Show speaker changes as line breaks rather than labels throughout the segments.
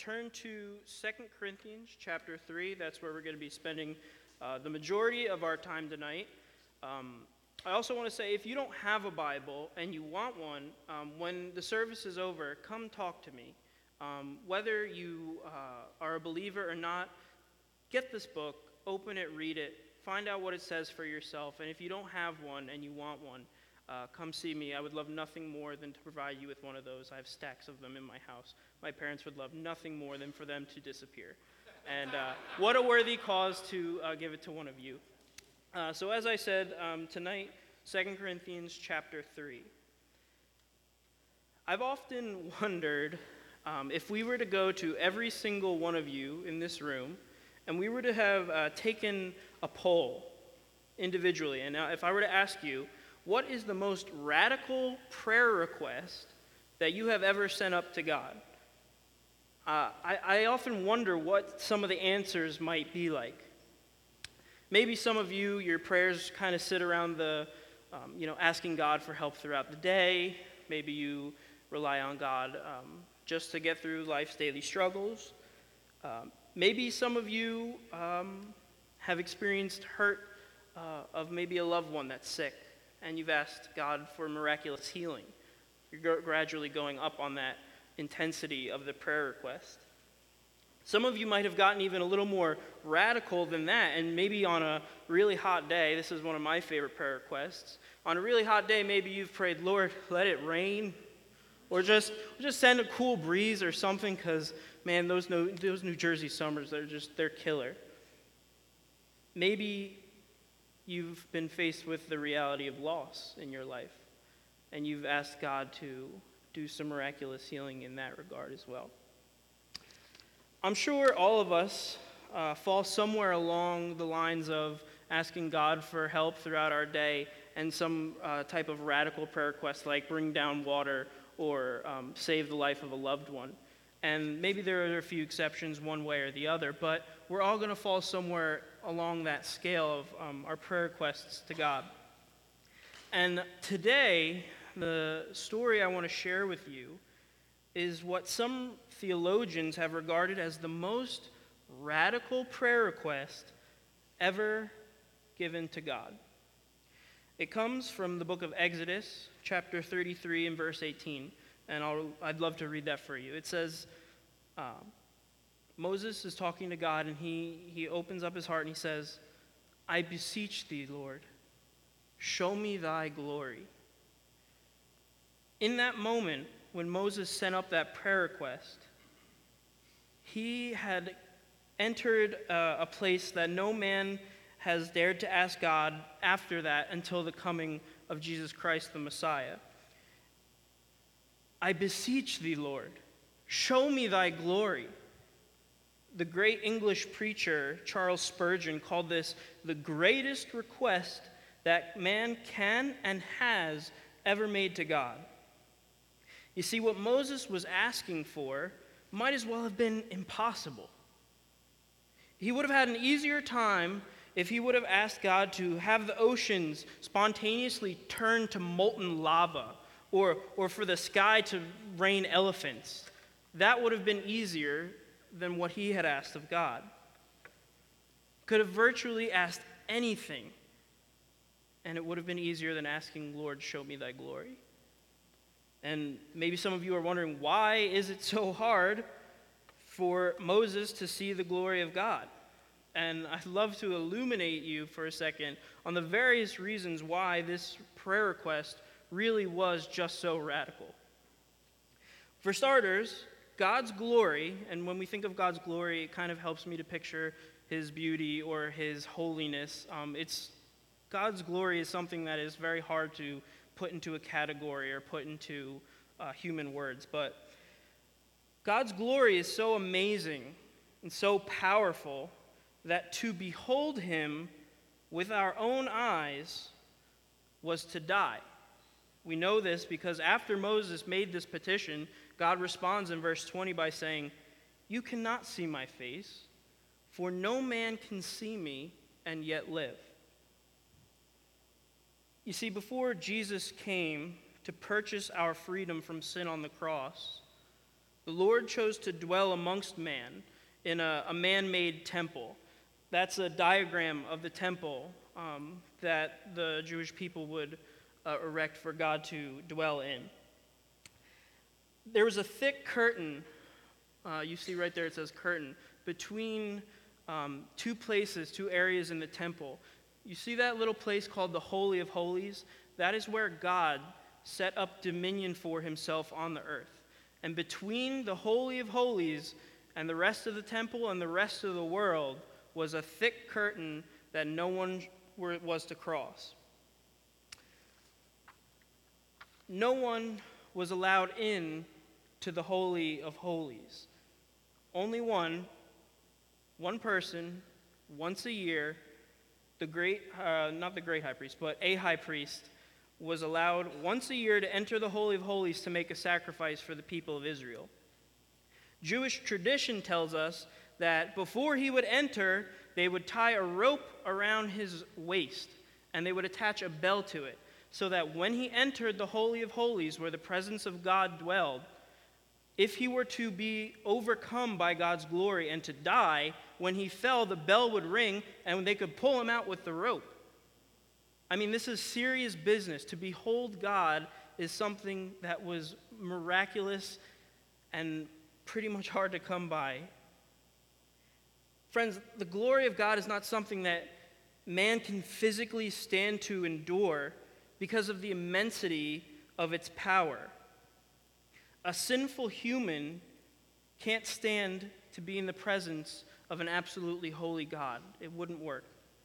turn to 2 Corinthians chapter 3. That's where we're going to be spending the majority of our time tonight. I also want to say, if you don't have a Bible and you want one, when the service is over, come talk to me. Whether you are a believer or not, get this book, open it, read it, find out what it says for yourself. And if you don't have one and you want one, come see me. I would love nothing more than to provide you with one of those. I have stacks of them in my house. My parents would love nothing more than for them to disappear. And what a worthy cause to give it to one of you. So as I said, tonight, 2 Corinthians chapter 3. I've often wondered if we were to go to every single one of you in this room, and we were to have taken a poll individually, and now if I were to ask you, what is the most radical prayer request that you have ever sent up to God? I often wonder what some of the answers might be like. Maybe some of you, your prayers kind of sit around the, asking God for help throughout the day. Maybe you rely on God just to get through life's daily struggles. Maybe some of you have experienced hurt of maybe a loved one that's sick, and you've asked God for miraculous healing. You're gradually going up on that intensity of the prayer request. Some of you might have gotten even a little more radical than that, and maybe on a really hot day, this is one of my favorite prayer requests. On a really hot day, maybe you've prayed, Lord, let it rain, or just send a cool breeze or something, because, man, those New Jersey summers, they're killer. Maybe you've been faced with the reality of loss in your life, and you've asked God to do some miraculous healing in that regard as well. I'm sure all of us fall somewhere along the lines of asking God for help throughout our day and some type of radical prayer request like bring down water or save the life of a loved one. And maybe there are a few exceptions one way or the other, but we're all going to fall somewhere along that scale of our prayer requests to God. And today, the story I want to share with you is what some theologians have regarded as the most radical prayer request ever given to God. It comes from the book of Exodus, chapter 33 and verse 18, and I'd love to read that for you. It says, Moses is talking to God, and he opens up his heart and he says, I beseech thee, Lord, show me thy glory. In that moment, when Moses sent up that prayer request, he had entered a place that no man has dared to ask God after that until the coming of Jesus Christ, the Messiah. I beseech thee, Lord, show me thy glory. The great English preacher, Charles Spurgeon, called this the greatest request that man can and has ever made to God. You see, what Moses was asking for might as well have been impossible. He would have had an easier time if he would have asked God to have the oceans spontaneously turn to molten lava or for the sky to rain elephants. That would have been easier than what he had asked of God. Could have virtually asked anything, and it would have been easier than asking, Lord, show me thy glory. And maybe some of you are wondering, why is it so hard for Moses to see the glory of God? And I'd love to illuminate you for a second on the various reasons why this prayer request really was just so radical. For starters, God's glory, and when we think of God's glory, it kind of helps me to picture his beauty or his holiness. God's glory is something that is very hard to put into a category or put into human words. But God's glory is so amazing and so powerful that to behold him with our own eyes was to die. We know this because after Moses made this petition, God responds in verse 20 by saying, you cannot see my face, for no man can see me and yet live. You see, before Jesus came to purchase our freedom from sin on the cross, The Lord chose to dwell amongst man in a man-made temple. That's a diagram of the temple that the Jewish people would erect for God to dwell in. There was a thick curtain, you see right there it says curtain, between two places, two areas in the temple. You see that little place called the Holy of Holies? That is where God set up dominion for himself on the earth. And between the Holy of Holies and the rest of the temple and the rest of the world was a thick curtain that no one was to cross. No one was allowed in to the Holy of Holies. Only one person, once a year, not the great high priest, but a high priest, was allowed once a year to enter the Holy of Holies to make a sacrifice for the people of Israel. Jewish tradition tells us that before he would enter, they would tie a rope around his waist, and they would attach a bell to it, so that when he entered the Holy of Holies, where the presence of God dwelled, if he were to be overcome by God's glory and to die, when he fell, the bell would ring, and they could pull him out with the rope. I mean, this is serious business. To behold God is something that was miraculous and pretty much hard to come by. Friends, the glory of God is not something that man can physically stand to endure because of the immensity of its power. A sinful human can't stand to be in the presence of an absolutely holy God. It wouldn't work.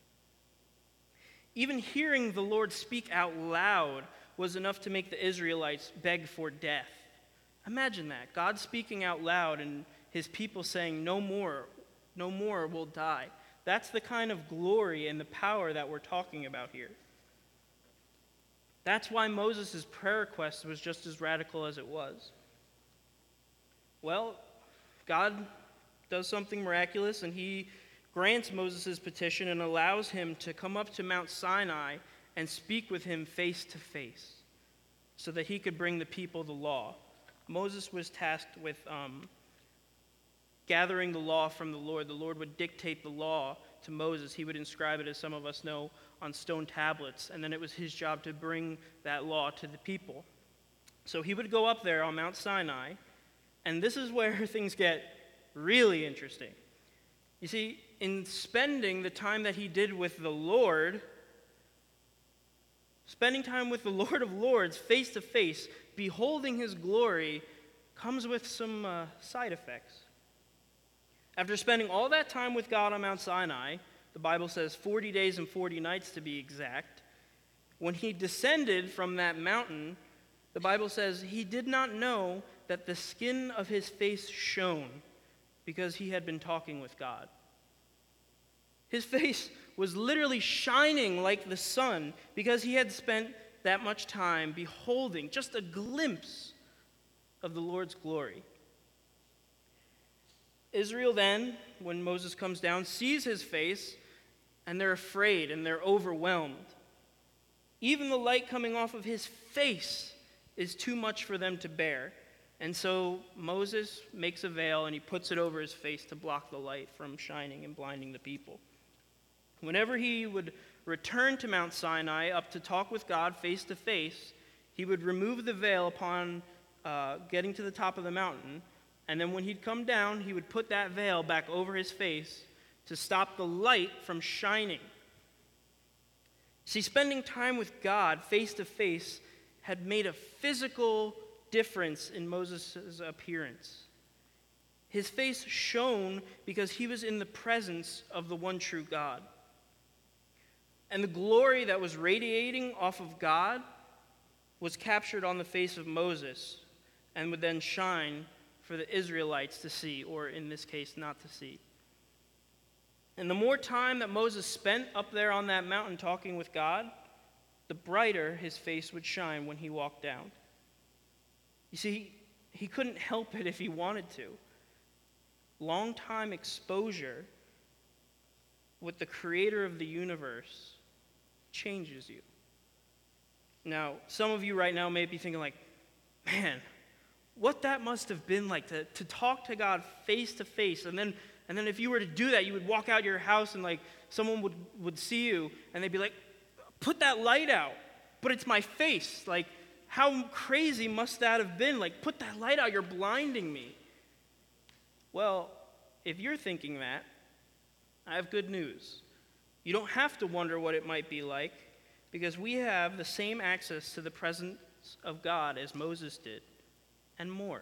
Even hearing the Lord speak out loud was enough to make the Israelites beg for death. Imagine that, God speaking out loud and his people saying, no more will die. That's the kind of glory and the power that we're talking about here. That's why Moses' prayer request was just as radical as it was. Well, God does something miraculous, and he grants Moses' petition and allows him to come up to Mount Sinai and speak with him face to face so that he could bring the people the law. Moses was tasked with gathering the law from the Lord. The Lord would dictate the law to Moses. He would inscribe it, as some of us know, on stone tablets, and then it was his job to bring that law to the people. So he would go up there on Mount Sinai, and this is where things get really interesting. You see, in spending the time that he did with the Lord, spending time with the Lord of Lords face to face, beholding his glory, comes with some side effects. After spending all that time with God on Mount Sinai, the Bible says 40 days and 40 nights to be exact, when he descended from that mountain, the Bible says he did not know that the skin of his face shone because he had been talking with God. His face was literally shining like the sun because he had spent that much time beholding just a glimpse of the Lord's glory. Israel then, when Moses comes down, sees his face, and they're afraid and they're overwhelmed. Even the light coming off of his face is too much for them to bear. And so Moses makes a veil and he puts it over his face to block the light from shining and blinding the people. Whenever he would return to Mount Sinai up to talk with God face to face, he would remove the veil upon getting to the top of the mountain. And then when he'd come down, he would put that veil back over his face to stop the light from shining. See, spending time with God face to face had made a physical difference in Moses' appearance. His face shone because he was in the presence of the one true God. And the glory that was radiating off of God was captured on the face of Moses and would then shine for the Israelites to see, or in this case, not to see. And the more time that Moses spent up there on that mountain talking with God, the brighter his face would shine when he walked down. You see, he couldn't help it if he wanted to. Long-time exposure with the creator of the universe changes you. Now, some of you right now may be thinking like, man, what that must have been like to talk to God face to face. And then if you were to do that, you would walk out your house and like someone would see you and they'd be like, put that light out. But it's my face. Like, how crazy must that have been? Like, put that light out, you're blinding me. Well, if you're thinking that, I have good news. You don't have to wonder what it might be like, because we have the same access to the presence of God as Moses did, and more.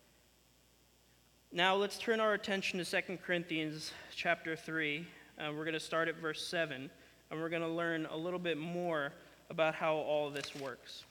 Now let's turn our attention to 2 Corinthians chapter 3. We're going to start at verse 7, and we're going to learn a little bit more about how all of this works.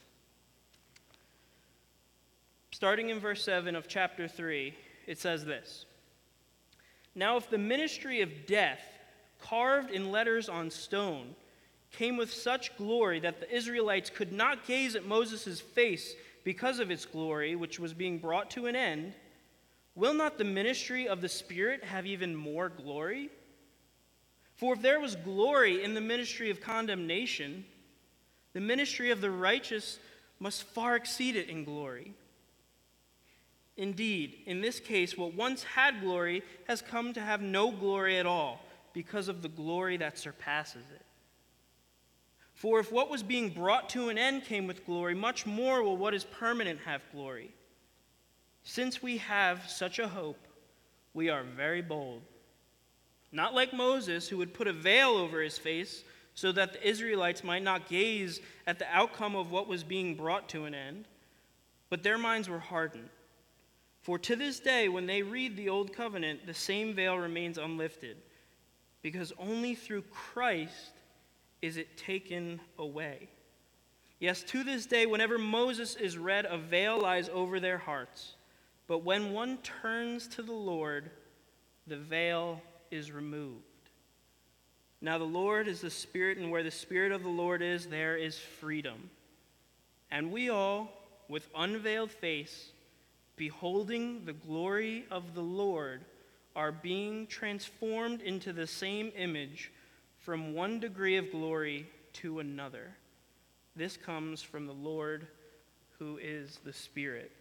Starting in verse 7 of chapter 3, it says this: "Now if the ministry of death, carved in letters on stone, came with such glory that the Israelites could not gaze at Moses' face because of its glory, which was being brought to an end, will not the ministry of the Spirit have even more glory? For if there was glory in the ministry of condemnation, the ministry of the righteous must far exceed it in glory. Indeed, in this case, what once had glory has come to have no glory at all, because of the glory that surpasses it. For if what was being brought to an end came with glory, much more will what is permanent have glory. Since we have such a hope, we are very bold. Not like Moses, who would put a veil over his face so that the Israelites might not gaze at the outcome of what was being brought to an end, but their minds were hardened. For to this day, when they read the Old Covenant, the same veil remains unlifted, because only through Christ is it taken away. Yes, to this day, whenever Moses is read, a veil lies over their hearts. But when one turns to the Lord, the veil is removed. Now the Lord is the Spirit, and where the Spirit of the Lord is, there is freedom. And we all, with unveiled face, beholding the glory of the Lord, are being transformed into the same image from one degree of glory to another. This comes from the Lord, who is the Spirit."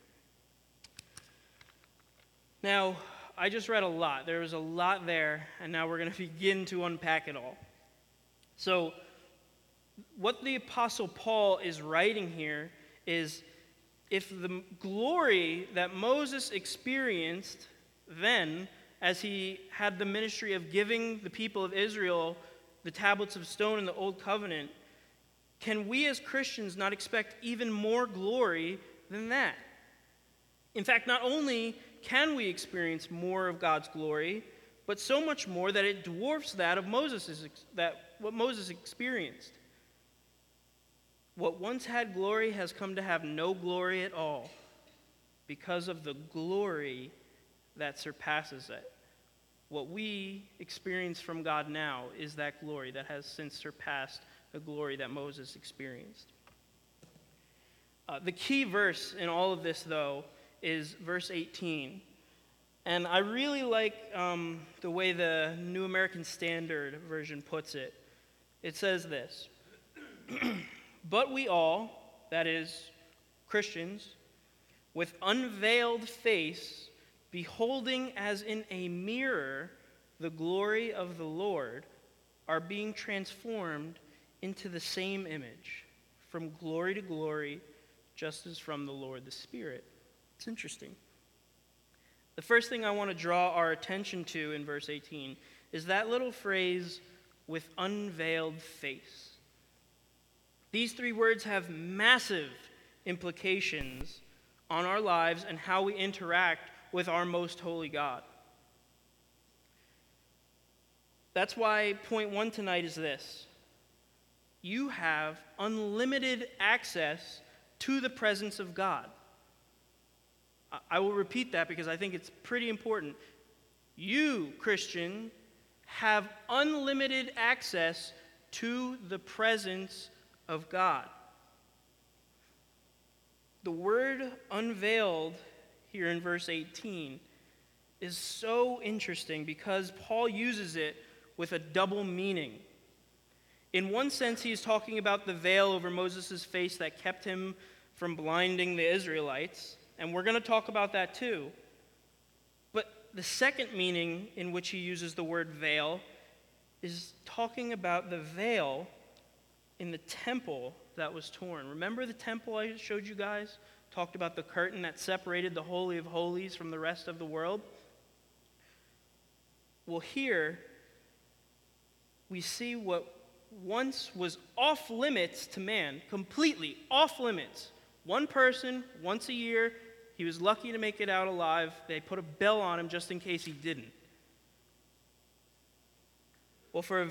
Now, I just read a lot. There was a lot there, and now we're going to begin to unpack it all. So, what the Apostle Paul is writing here is, if the glory that Moses experienced then, as he had the ministry of giving the people of Israel the tablets of stone in the Old Covenant, can we as Christians not expect even more glory than that? In fact, not only can we experience more of God's glory, but so much more that it dwarfs that of what Moses experienced. What once had glory has come to have no glory at all, because of the glory that surpasses it. What we experience from God now is that glory that has since surpassed the glory that Moses experienced. The key verse in all of this, though, is verse 18. And I really like the way the New American Standard Version puts it. It says this: "But we all," that is, Christians, "with unveiled face, beholding as in a mirror the glory of the Lord, are being transformed into the same image, from glory to glory, just as from the Lord the Spirit." It's interesting. The first thing I want to draw our attention to in verse 18 is that little phrase, "with unveiled face." These three words have massive implications on our lives and how we interact with our most holy God. That's why point one tonight is this: you have unlimited access to the presence of God. I will repeat that because I think it's pretty important. You, Christian, have unlimited access to the presence of God. The word "unveiled" here in verse 18 is so interesting because Paul uses it with a double meaning. In one sense, he's talking about the veil over Moses' face that kept him from blinding the Israelites. And we're going to talk about that too. But the second meaning in which he uses the word veil is talking about the veil in the temple that was torn. Remember the temple I showed you guys? Talked about the curtain that separated the Holy of Holies from the rest of the world. Well, here we see what once was off limits to man, completely off limits. One person, once a year, he was lucky to make it out alive. They put a bell on him just in case he didn't. Well, for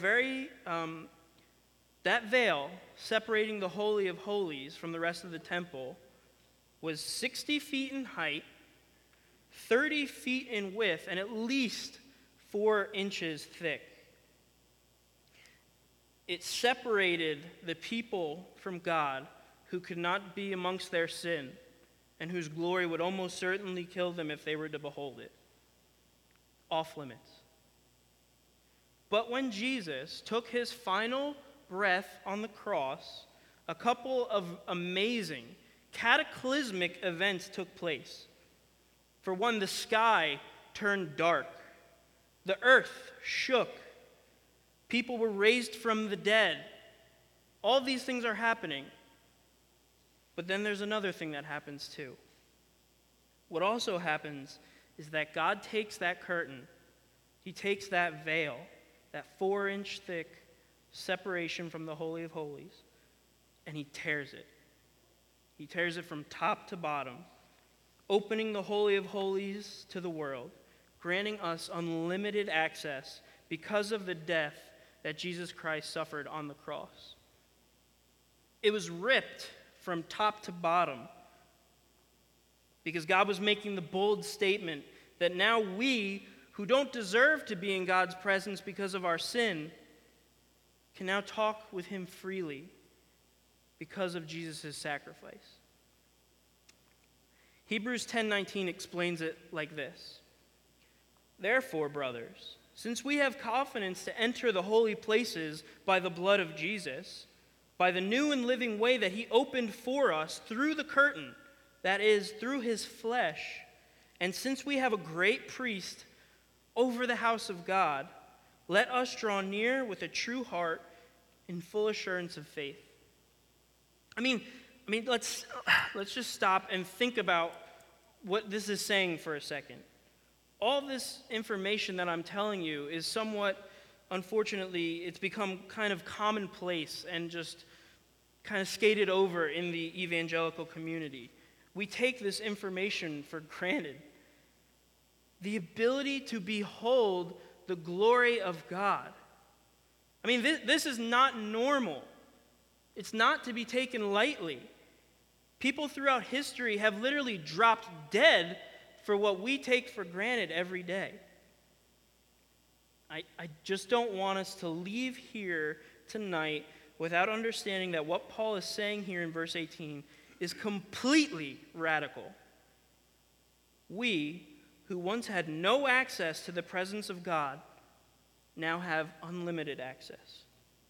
that veil separating the Holy of Holies from the rest of the temple was 60 feet in height, 30 feet in width, and at least 4 inches thick. It separated the people from God who could not be amongst their sin and whose glory would almost certainly kill them if they were to behold it. Off limits. But when Jesus took his final breath on the cross, a couple of amazing, cataclysmic events took place. For one, the sky turned dark. The earth shook. People were raised from the dead. All these things are happening. But then there's another thing that happens too. What also happens is that God takes that curtain, he takes that veil, that 4-inch thick separation from the Holy of Holies, and he tears it. He tears it from top to bottom, opening the Holy of Holies to the world, granting us unlimited access because of the death that Jesus Christ suffered on the cross. It was ripped from top to bottom because God was making the bold statement that now we, who don't deserve to be in God's presence because of our sin, can now talk with him freely because of Jesus' sacrifice. Hebrews 10:19 explains it like this. Therefore, brothers, since we have confidence to enter the holy places by the blood of Jesus, by the new and living way that he opened for us through the curtain, that is, through his flesh, and since we have a great priest over the house of God, let us draw near with a true heart in full assurance of faith. I mean, let's just stop and think about what this is saying for a second. All this information that I'm telling you is somewhat, unfortunately, it's become kind of commonplace and just kind of skated over in the evangelical community. We take this information for granted. The ability to behold the glory of God. I mean, this is not normal. It's not to be taken lightly. People throughout history have literally dropped dead for what we take for granted every day. I just don't want us to leave here tonight without understanding that what Paul is saying here in verse 18 is completely radical. We, who once had no access to the presence of God, now have unlimited access.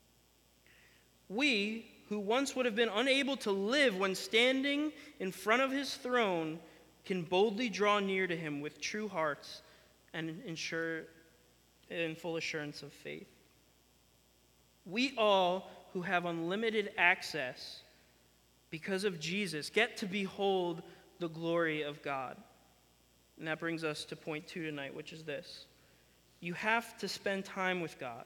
We, who once would have been unable to live when standing in front of his throne, can boldly draw near to him with true hearts and ensure in full assurance of faith. We all who have unlimited access because of Jesus get to behold the glory of God. And that brings us to point 2 tonight, which is this. You have to spend time with God.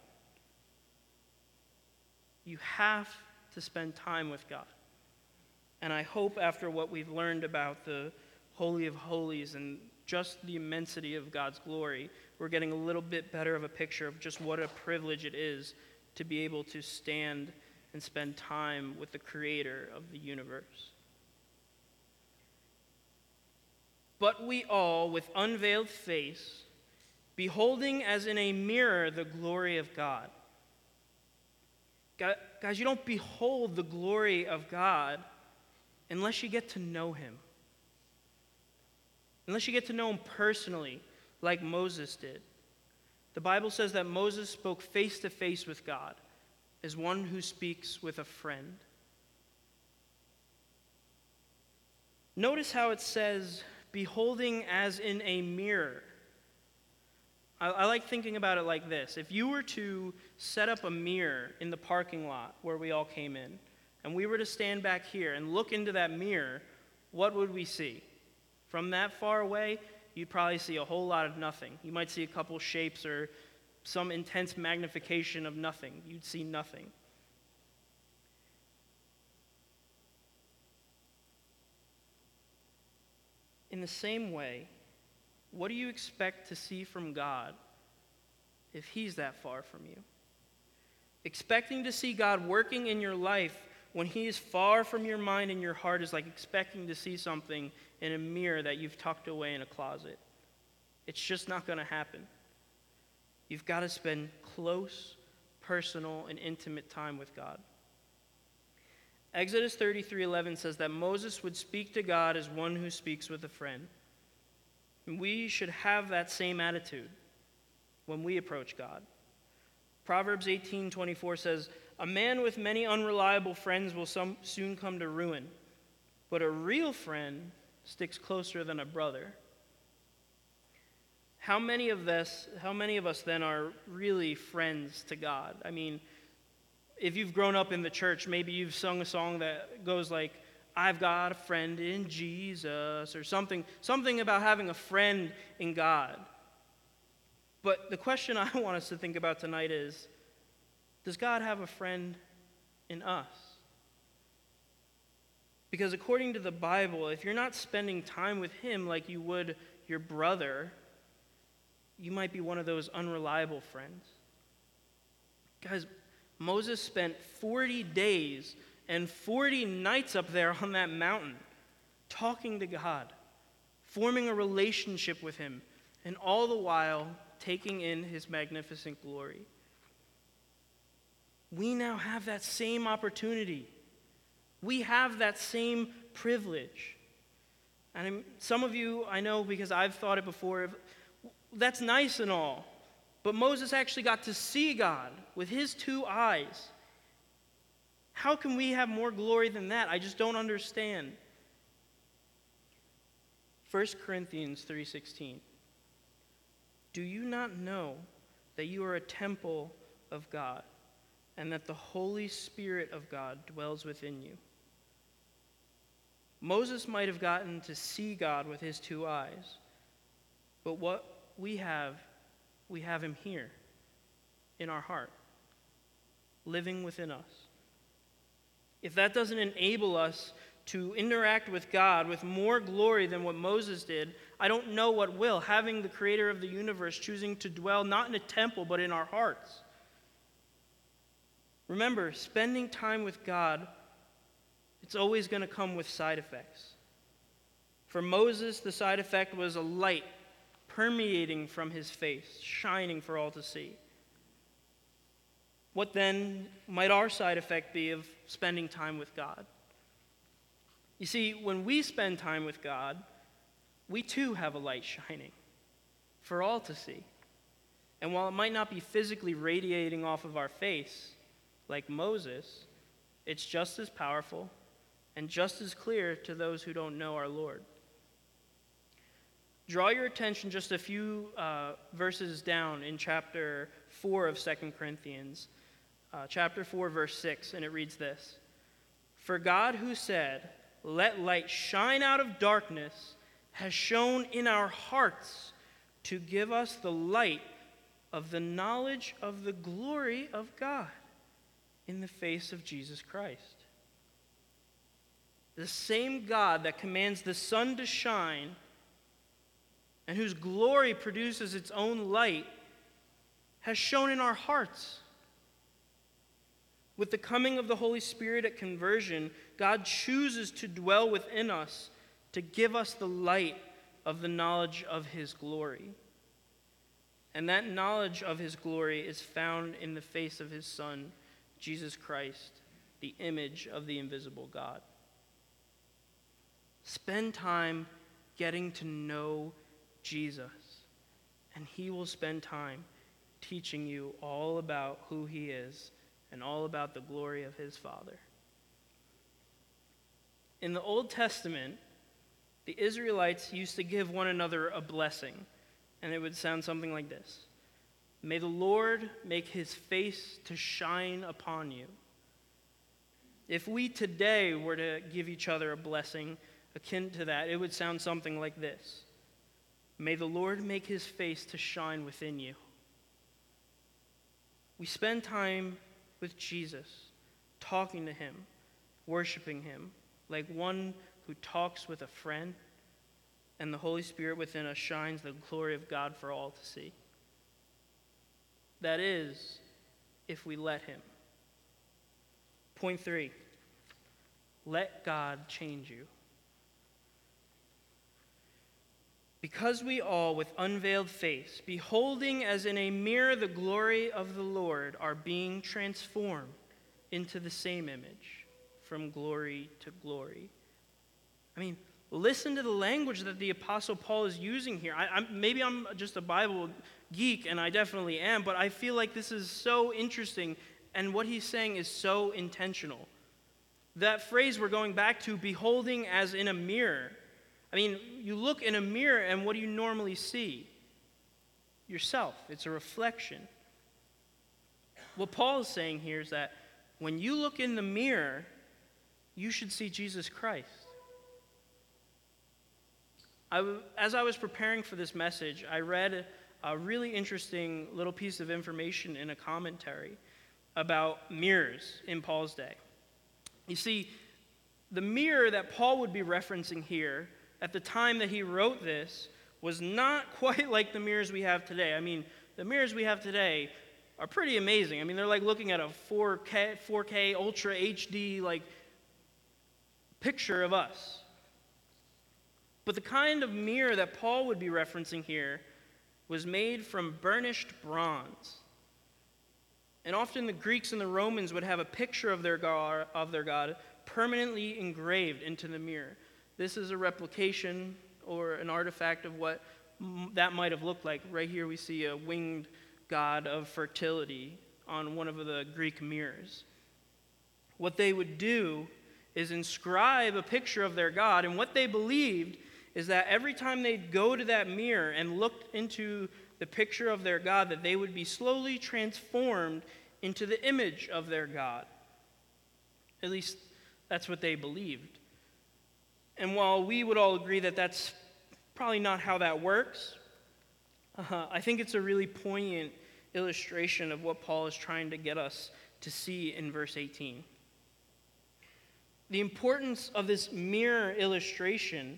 You have to spend time with God. And I hope after what we've learned about the Holy of Holies and just the immensity of God's glory, we're getting a little bit better of a picture of just what a privilege it is to be able to stand and spend time with the Creator of the universe. But we all, with unveiled face, beholding as in a mirror the glory of God. Guys, you don't behold the glory of God unless you get to know him. Unless you get to know him personally, like Moses did. The Bible says that Moses spoke face to face with God as one who speaks with a friend. Notice how it says, beholding as in a mirror. I like thinking about it like this. If you were to set up a mirror in the parking lot where we all came in, and we were to stand back here and look into that mirror, what would we see? From that far away, you'd probably see a whole lot of nothing. You might see a couple shapes or some intense magnification of nothing. You'd see nothing. In the same way, what do you expect to see from God if He's that far from you? Expecting to see God working in your life when He is far from your mind and your heart is like expecting to see something in a mirror that you've tucked away in a closet. It's just not going to happen. You've got to spend close, personal, and intimate time with God. Exodus 33:11 says that Moses would speak to God as one who speaks with a friend. And we should have that same attitude when we approach God. Proverbs 18:24 says, "A man with many unreliable friends will soon come to ruin, but a real friend sticks closer than a brother." How many of us then are really friends to God? I mean, if you've grown up in the church, maybe you've sung a song that goes like, "I've got a friend in Jesus," or something about having a friend in God. But the question I want us to think about tonight is, does God have a friend in us? Because according to the Bible, if you're not spending time with Him like you would your brother, you might be one of those unreliable friends. Guys, Moses spent 40 days and 40 nights up there on that mountain, talking to God, forming a relationship with Him, and all the while taking in His magnificent glory. We now have that same opportunity. We have that same privilege. And some of you, I know because I've thought it before, that's nice and all, but Moses actually got to see God with his 2 eyes. How can we have more glory than that? I just don't understand. 1 Corinthians 3:16. "Do you not know that you are a temple of God, and that the Holy Spirit of God dwells within you?" Moses might have gotten to see God with his 2 eyes, but what we have Him here in our heart, living within us. If that doesn't enable us to interact with God with more glory than what Moses did, I don't know what will, having the Creator of the universe choosing to dwell not in a temple but in our hearts. Remember, spending time with God, it's always going to come with side effects. For Moses, the side effect was a light permeating from his face, shining for all to see. What then might our side effect be of spending time with God? You see, when we spend time with God, we too have a light shining for all to see. And while it might not be physically radiating off of our face like Moses, it's just as powerful and just as clear to those who don't know our Lord. Draw your attention just a few verses down in chapter 4 of 2 Corinthians. Chapter 4, verse 6, and it reads this: "For God who said, 'Let light shine out of darkness,' has shone in our hearts to give us the light of the knowledge of the glory of God in the face of Jesus Christ." The same God that commands the sun to shine and whose glory produces its own light has shone in our hearts. With the coming of the Holy Spirit at conversion, God chooses to dwell within us to give us the light of the knowledge of His glory. And that knowledge of His glory is found in the face of His Son, Jesus Christ, the image of the invisible God. Spend time getting to know Jesus, and He will spend time teaching you all about who He is and all about the glory of His Father. In the Old Testament, The Israelites used to give one another a blessing, and it would sound something like this. May the Lord make his face to shine upon you. If we today were to give each other a blessing akin to that, it would sound something like this. May the Lord make his face to shine within you. We spend time with Jesus, talking to him, worshiping him, like one who talks with a friend, and the Holy Spirit within us shines the glory of God for all to see. That is, if we let him. Point 3, let God change you. Because we all, with unveiled face, beholding as in a mirror the glory of the Lord, are being transformed into the same image, from glory to glory. I mean, listen to the language that the Apostle Paul is using here. Maybe I'm just a Bible geek, and I definitely am, but I feel like this is so interesting, and what he's saying is so intentional. That phrase we're going back to, beholding as in a mirror. I mean, you look in a mirror, and what do you normally see? Yourself. It's a reflection. What Paul is saying here is that when you look in the mirror, you should see Jesus Christ. As I was preparing for this message, I read a really interesting little piece of information in a commentary about mirrors in Paul's day. You see, the mirror that Paul would be referencing here at the time that he wrote this was not quite like the mirrors we have today. I mean, the mirrors we have today are pretty amazing. I mean, they're like looking at a 4K Ultra HD like picture of us. But the kind of mirror that Paul would be referencing here was made from burnished bronze. And often the Greeks and the Romans would have a picture of their god permanently engraved into the mirror. This is a replication or an artifact of what that might have looked like. Right here we see a winged god of fertility on one of the Greek mirrors. What they would do is inscribe a picture of their god, and what they believed is that every time they'd go to that mirror and look into the picture of their god, that they would be slowly transformed into the image of their god. At least that's what they believed. And while we would all agree that that's probably not how that works, I think it's a really poignant illustration of what Paul is trying to get us to see in verse 18. The importance of this mirror illustration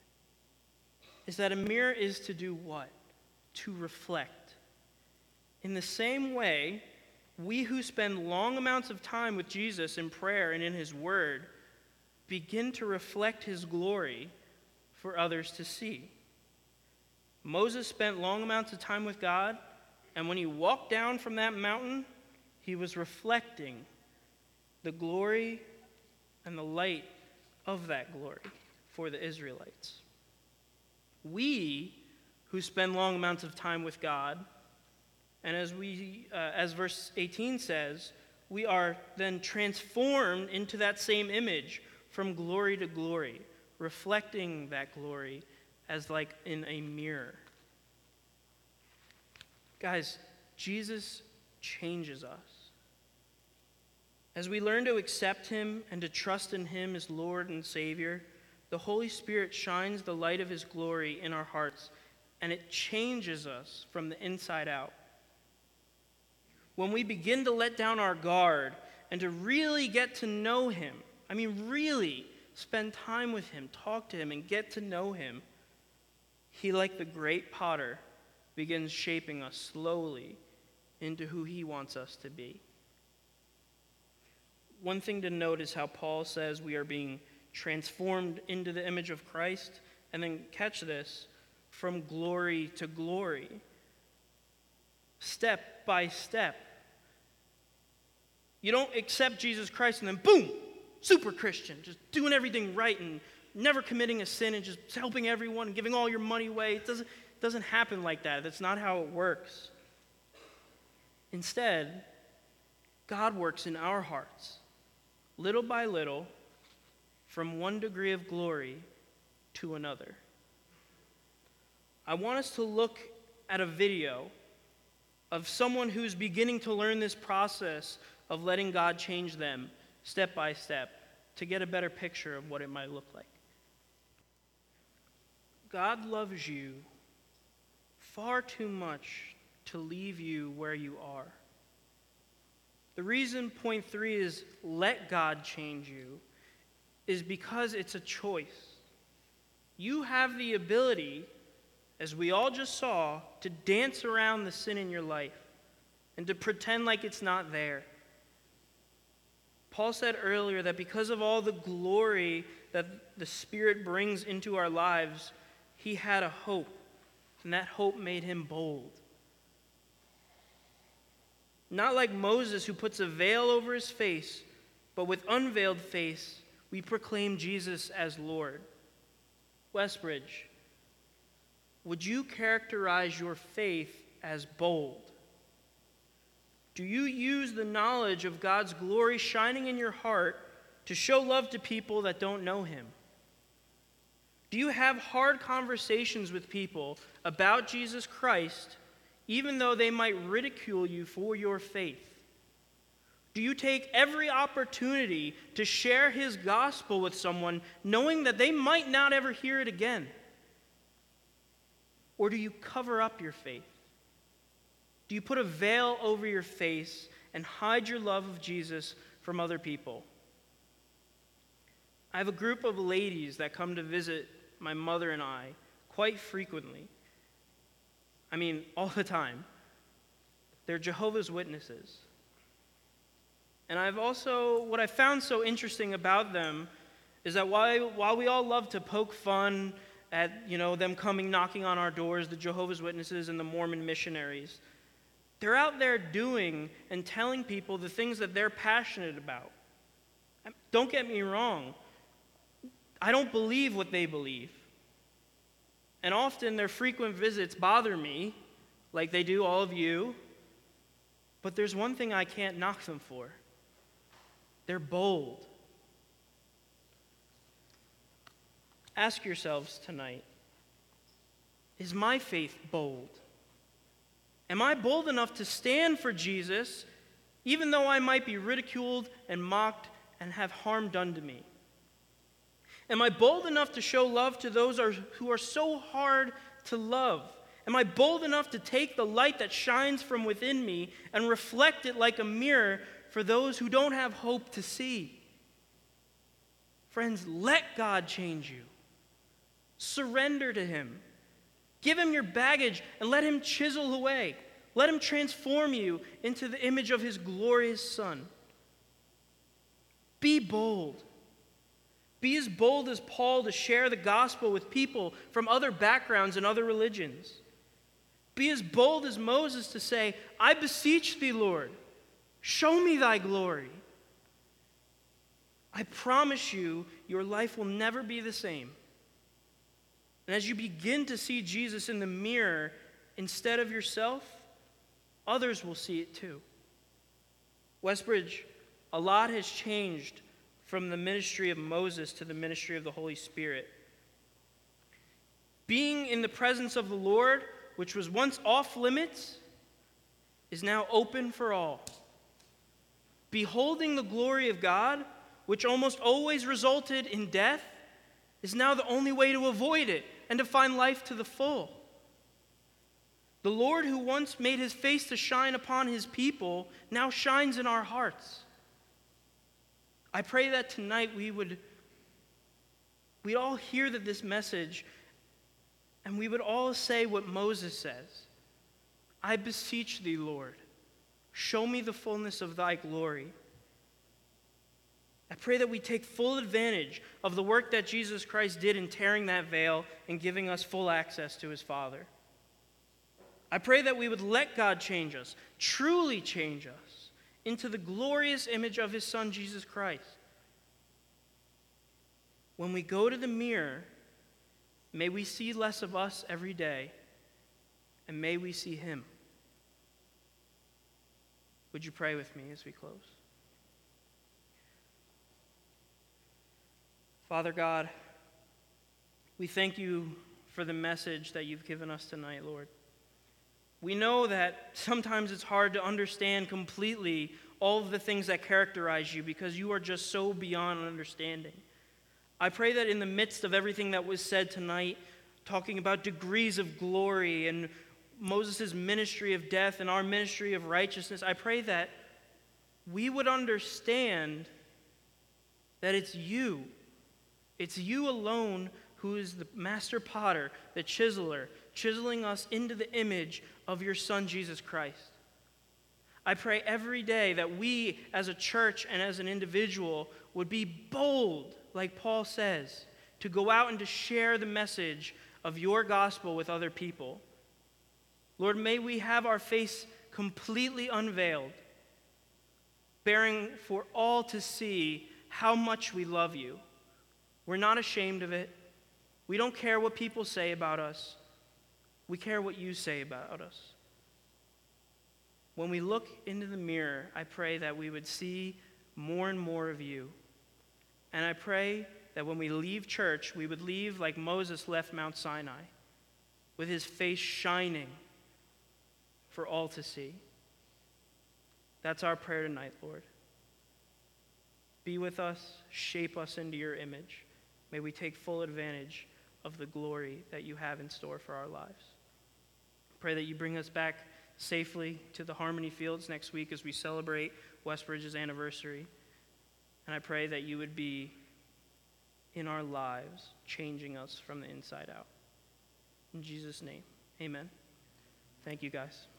is that a mirror is to do what? To reflect. In the same way, we who spend long amounts of time with Jesus in prayer and in his word begin to reflect his glory for others to see. Moses spent long amounts of time with God, and when he walked down from that mountain, he was reflecting the glory and the light of that glory for the Israelites. We who spend long amounts of time with God, and as verse 18 says, we are then transformed into that same image from glory to glory, reflecting that glory as like in a mirror. Guys, Jesus changes us. As we learn to accept him and to trust in him as Lord and Savior, the Holy Spirit shines the light of his glory in our hearts, and it changes us from the inside out. When we begin to let down our guard and to really get to know him, really spend time with him, talk to him, and get to know him, he, like the great potter, begins shaping us slowly into who he wants us to be. One thing to note is how Paul says we are being transformed into the image of Christ, and then catch this, from glory to glory, step by step. You don't accept Jesus Christ and then boom, super Christian, just doing everything right and never committing a sin and just helping everyone and giving all your money away. It doesn't happen like that. That's not how it works. Instead, God works in our hearts, little by little, from one degree of glory to another. I want us to look at a video of someone who's beginning to learn this process of letting God change them step by step to get a better picture of what it might look like. God loves you far too much to leave you where you are. The reason point 3 is let God change you is because it's a choice. You have the ability, as we all just saw, to dance around the sin in your life and to pretend like it's not there. Paul said earlier that because of all the glory that the Spirit brings into our lives, he had a hope, and that hope made him bold. Not like Moses, who puts a veil over his face, but with unveiled face, we proclaim Jesus as Lord. Westbridge, would you characterize your faith as bold? Do you use the knowledge of God's glory shining in your heart to show love to people that don't know him? Do you have hard conversations with people about Jesus Christ, even though they might ridicule you for your faith? Do you take every opportunity to share his gospel with someone, knowing that they might not ever hear it again? Or do you cover up your faith? Do you put a veil over your face and hide your love of Jesus from other people? I have a group of ladies that come to visit my mother and I quite frequently. I mean, all the time. They're Jehovah's Witnesses. And what I found so interesting about them is that while we all love to poke fun at, them coming knocking on our doors, the Jehovah's Witnesses and the Mormon missionaries, they're out there doing and telling people the things that they're passionate about. Don't get me wrong. I don't believe what they believe. And often their frequent visits bother me, like they do all of you. But there's one thing I can't knock them for. They're bold. Ask yourselves tonight, is my faith bold? Am I bold enough to stand for Jesus, even though I might be ridiculed and mocked and have harm done to me? Am I bold enough to show love to those who are so hard to love? Am I bold enough to take the light that shines from within me and reflect it like a mirror for those who don't have hope to see? Friends, let God change you. Surrender to him. Give him your baggage and let him chisel away. Let him transform you into the image of his glorious Son. Be bold. Be as bold as Paul to share the gospel with people from other backgrounds and other religions. Be as bold as Moses to say, I beseech thee, Lord, show me thy glory. I promise you, your life will never be the same. And as you begin to see Jesus in the mirror instead of yourself, others will see it too. Westbridge, a lot has changed from the ministry of Moses to the ministry of the Holy Spirit. Being in the presence of the Lord, which was once off limits, is now open for all. Beholding the glory of God, which almost always resulted in death, is now the only way to avoid it and to find life to the full. The Lord who once made his face to shine upon his people now shines in our hearts. I pray that tonight we'd all hear this message and we would all say what Moses says. I beseech thee, Lord, show me the fullness of thy glory. I pray that we take full advantage of the work that Jesus Christ did in tearing that veil and giving us full access to his Father. I pray that we would let God change us, truly change us, into the glorious image of his Son, Jesus Christ. When we go to the mirror, may we see less of us every day, and may we see him. Would you pray with me as we close? Father God, We thank you for the message that you've given us tonight, Lord. We know that sometimes it's hard to understand completely all of the things that characterize you because you are just so beyond understanding. I pray that in the midst of everything that was said tonight, talking about degrees of glory and Moses' ministry of death and our ministry of righteousness, I pray that we would understand that it's you. It's you alone who is the master potter, the chiseler, chiseling us into the image of your Son, Jesus Christ. I pray every day that we as a church and as an individual would be bold, like Paul says, to go out and to share the message of your gospel with other people. Lord, may we have our face completely unveiled, bearing for all to see how much we love you. We're not ashamed of it. We don't care what people say about us. We care what you say about us. When we look into the mirror, I pray that we would see more and more of you. And I pray that when we leave church, we would leave like Moses left Mount Sinai, with his face shining for all to see. That's our prayer tonight, Lord. Be with us, shape us into your image. May we take full advantage of the glory that you have in store for our lives. Pray that you bring us back safely to the Harmony Fields next week as we celebrate Westbridge's anniversary. And I pray that you would be in our lives, changing us from the inside out. In Jesus' name, amen. Thank you, guys.